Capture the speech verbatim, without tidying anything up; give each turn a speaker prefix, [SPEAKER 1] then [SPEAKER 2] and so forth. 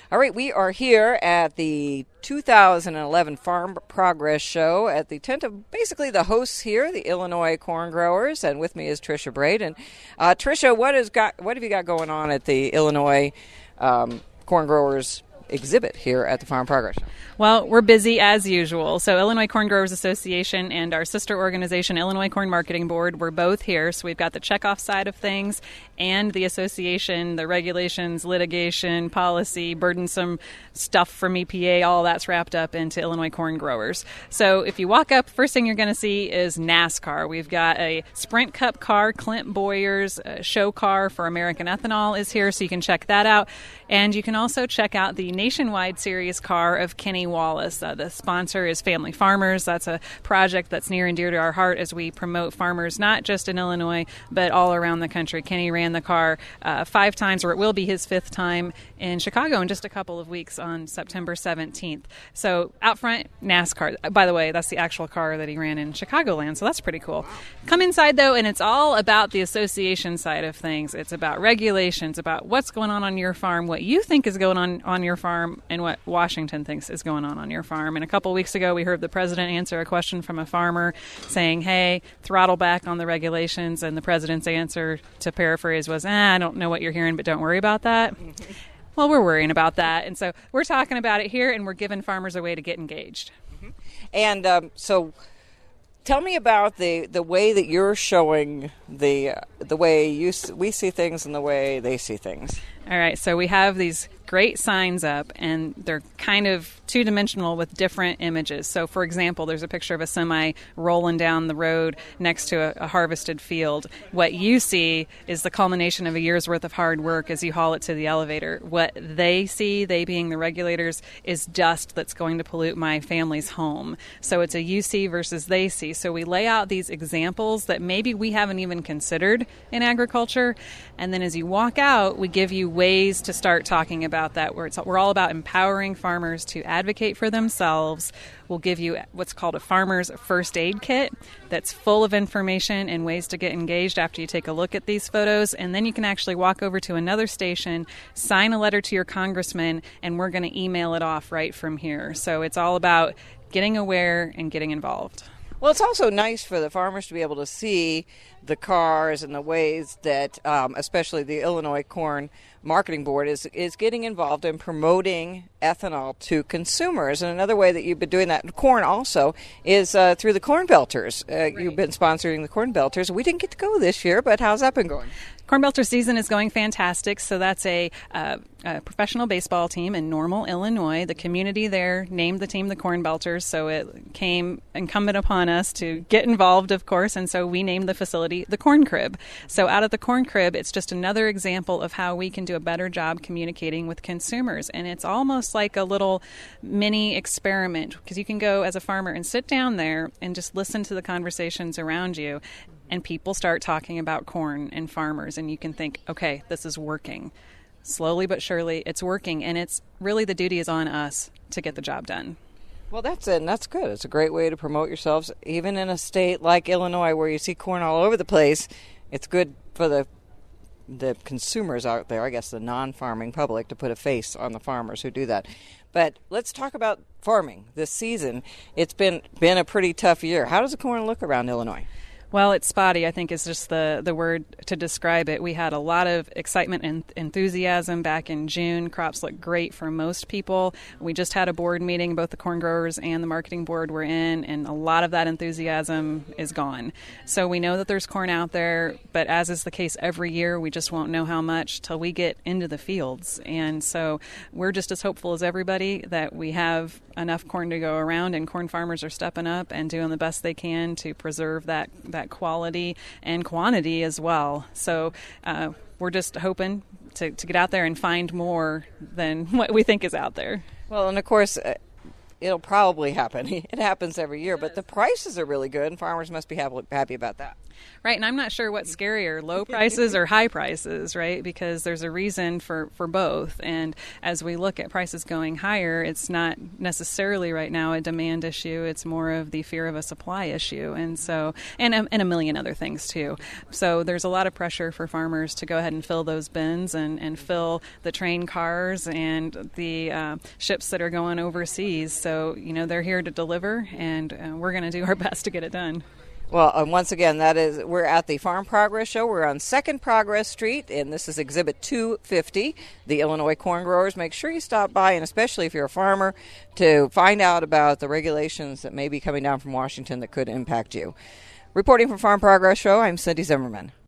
[SPEAKER 1] All right, we are here at the two thousand eleven Farm Progress Show at the tent of basically the hosts here, the Illinois corn growers, and with me is Tricia Braid. And uh, Tricia, what has got? What have you got going on at the Illinois um, corn growers exhibit here at the Farm Progress Show?
[SPEAKER 2] Well, we're busy as usual. So Illinois Corn Growers Association and our sister organization, Illinois Corn Marketing Board, we're both here. So we've got the checkoff side of things and the association, the regulations, litigation, policy, burdensome stuff from E P A, all that's wrapped up into Illinois Corn Growers. So if you walk up, first thing you're going to see is NASCAR. We've got a Sprint Cup car, Clint Boyer's uh, show car for American Ethanol is here, so you can check that out. And you can also check out the Nationwide Series car of Kenny Wallace. Uh, the sponsor is Family Farmers. That's a project that's near and dear to our heart as we promote farmers not just in Illinois but all around the country. Kenny ran the car uh, five times, or it will be his fifth time, in Chicago in just a couple of weeks on September seventeenth. So out front, NASCAR. By the way, that's the actual car that he ran in Chicagoland, so that's pretty cool. Come inside, though, and it's all about the association side of things. It's about regulations, about what's going on on your farm, what you think is going on on your farm, and what Washington thinks is going on on your farm. And a couple weeks ago, we heard the president answer a question from a farmer saying, hey, throttle back on the regulations, and the president's answer, to paraphrase, was, eh, I don't know what you're hearing, but don't worry about that. Mm-hmm. Well, we're worrying about that, and so we're talking about it here, and we're giving farmers a way to get engaged.
[SPEAKER 1] Mm-hmm. And um, so tell me about the, the way that you're showing the uh, the way you we see things and the way they see things.
[SPEAKER 2] All right, so we have these great signs up, and they're kind of two-dimensional with different images. So, for example, there's a picture of a semi rolling down the road next to a, a harvested field. What you see is the culmination of a year's worth of hard work as you haul it to the elevator. What they see, they being the regulators, is dust that's going to pollute my family's home. So it's a you see versus they see. So we lay out these examples that maybe we haven't even considered in agriculture, and then as you walk out, we give you ways to start talking about that, where it's, we're all about empowering farmers to advocate for themselves. We'll give you what's called a farmer's first aid kit that's full of information and ways to get engaged after you take a look at these photos. And then you can actually walk over to another station, sign a letter to your congressman, and we're going to email it off right from here. So it's all about getting aware and getting involved.
[SPEAKER 1] Well, it's also nice for the farmers to be able to see the cars and the ways that, um, especially the Illinois Corn Marketing Board, is is getting involved in promoting ethanol to consumers. And another way that you've been doing that in corn also is uh, through the Corn Belters. Uh, right. You've been sponsoring the Corn Belters. We didn't get to go this year, but how's that been going?
[SPEAKER 2] Corn Belter season is going fantastic. So that's a, uh, a professional baseball team in Normal, Illinois. The community there named the team the Corn Belters, so it came incumbent upon us to get involved, of course, and so we named the facility the Corn Crib. So out of the Corn Crib, it's just another example of how we can do a better job communicating with consumers. And it's almost like a little mini experiment, because you can go as a farmer and sit down there and just listen to the conversations around you. And people start talking about corn and farmers, and you can think, okay, this is working. Slowly but surely, it's working, and it's really the duty is on us to get the job done.
[SPEAKER 1] Well, that's it, and that's good. It's a great way to promote yourselves, even in a state like Illinois where you see corn all over the place. It's good for the the consumers out there, I guess the non-farming public, to put a face on the farmers who do that. But let's talk about farming this season. It's been been a pretty tough year. How does the corn look around Illinois?
[SPEAKER 2] Well, it's spotty, I think, is just the, the word to describe it. We had a lot of excitement and enthusiasm back in June. Crops look great for most people. We just had a board meeting, both the corn growers and the marketing board were in, and a lot of that enthusiasm is gone. So we know that there's corn out there, but as is the case every year, we just won't know how much till we get into the fields. And so we're just as hopeful as everybody that we have enough corn to go around, and corn farmers are stepping up and doing the best they can to preserve that, that quality and quantity as well. So uh, we're just hoping to, to get out there and find more than what we think is out there.
[SPEAKER 1] Well, and of course, uh, it'll probably happen. It happens every year, but the prices are really good, and farmers must be happy, happy about that.
[SPEAKER 2] Right, and I'm not sure what's scarier, low prices or high prices, right? Because there's a reason for, for both. And as we look at prices going higher, it's not necessarily right now a demand issue. It's more of the fear of a supply issue. And so, and, and a million other things too. So there's a lot of pressure for farmers to go ahead and fill those bins and, and fill the train cars and the uh, ships that are going overseas. So, you know, they're here to deliver, and uh, we're going to do our best to get it done.
[SPEAKER 1] Well, and once again, that is we're at the Farm Progress Show. We're on Second Progress Street, and this is Exhibit two fifty, the Illinois Corn Growers. Make sure you stop by, and especially if you're a farmer, to find out about the regulations that may be coming down from Washington that could impact you. Reporting from Farm Progress Show, I'm Cindy Zimmerman.